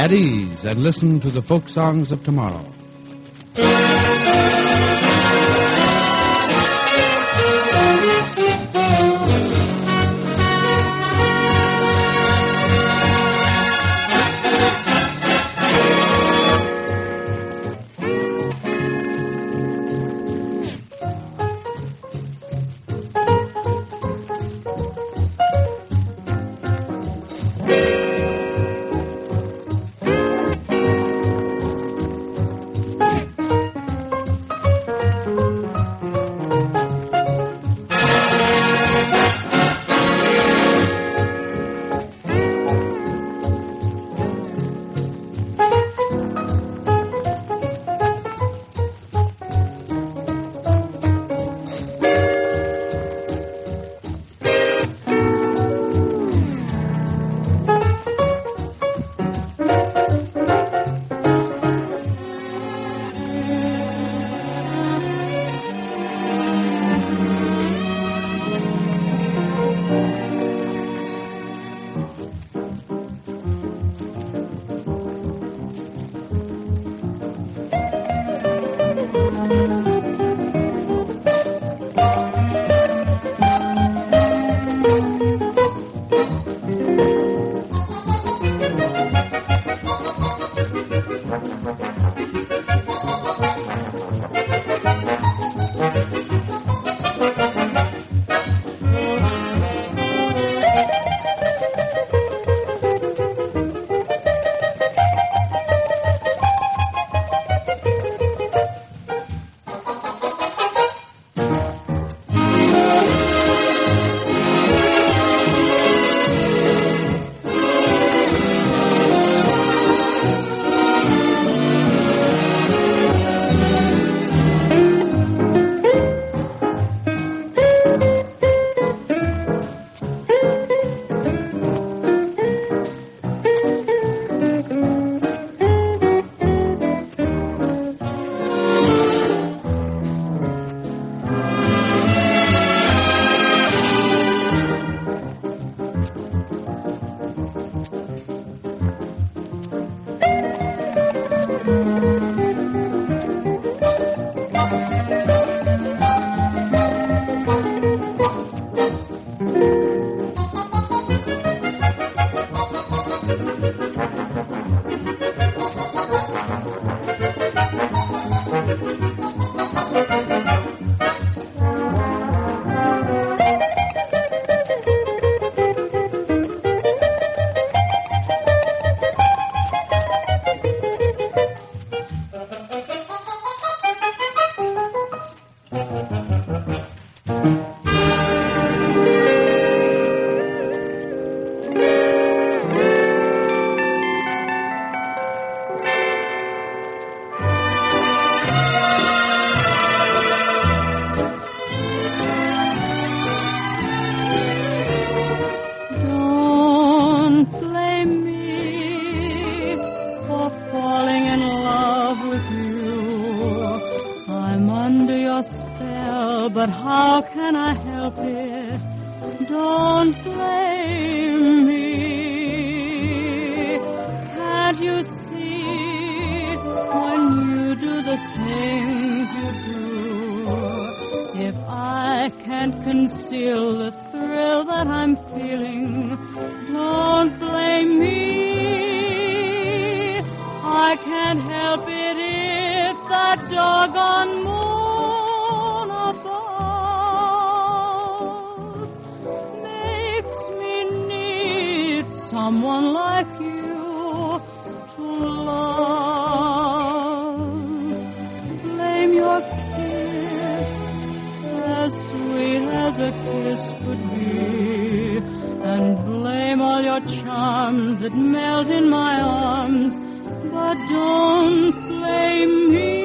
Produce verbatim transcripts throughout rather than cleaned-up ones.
at ease and listen to the folk songs of tomorrow. But how can I help it? Don't blame me. Can't you see when you do the things you do? If I can't conceal the thrill that I'm feeling, don't blame me. I can't help it if that doggone moon someone like you to love. Blame your kiss, as sweet as a kiss could be, and blame all your charms that melt in my arms, but don't blame me.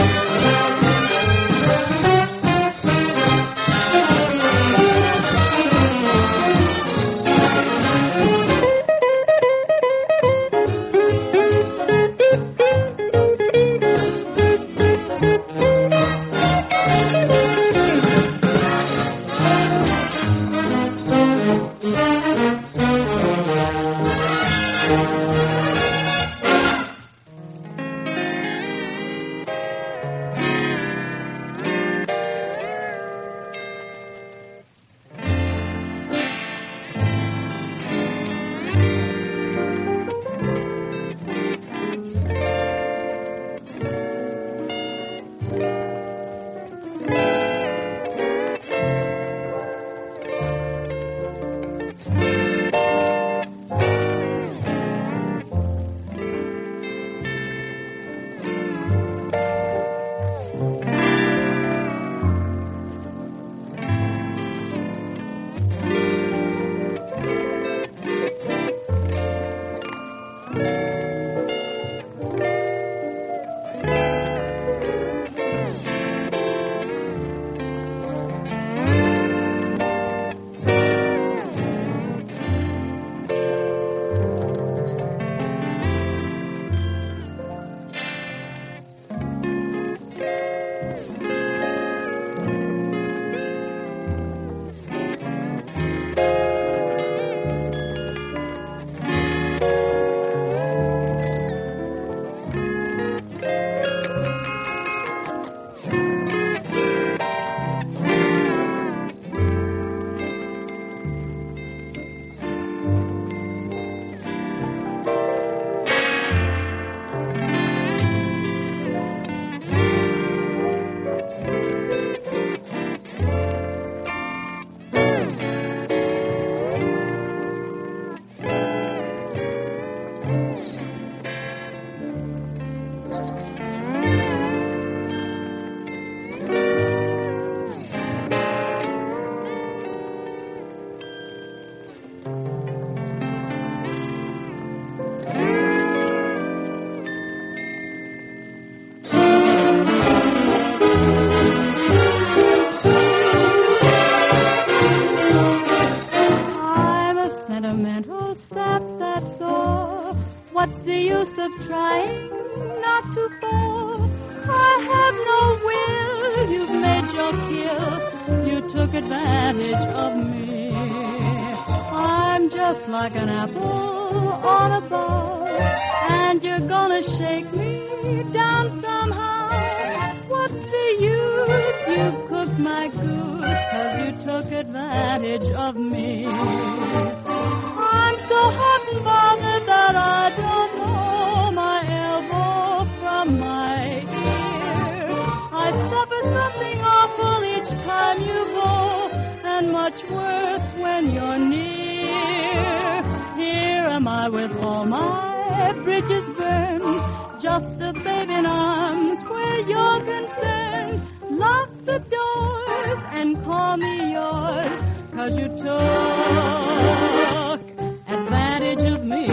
What's the use of trying not to fall? I have no will, you've made your kill. You took advantage of me. I'm just like an apple on a bough, and you're gonna shake me down somehow. What's the use? You've cooked my goose, 'cause you took advantage of me. I'm so hot and bothered that I don't know my elbow from my ear. I suffer something awful each time you go, and much worse when you're near. Here am I with all my bridges burned, just a babe in arms where you're concerned. Lock the doors and call me yours, 'cause you took advantage of me.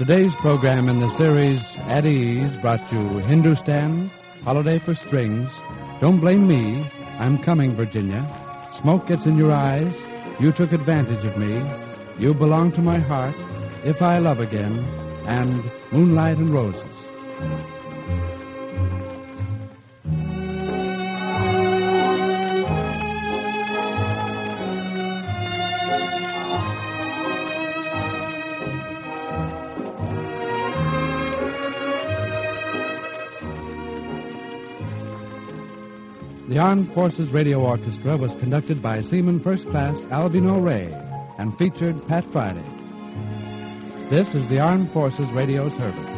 Today's program in the series At Ease brought you Hindustan, Holiday for Strings, Don't Blame Me, I'm Coming, Virginia, Smoke Gets in Your Eyes, You Took Advantage of Me, You Belong to My Heart, If I Love Again, and Moonlight and Roses. The Armed Forces Radio Orchestra was conducted by Seaman First Class Albino Ray and featured Pat Friday. This is the Armed Forces Radio Service.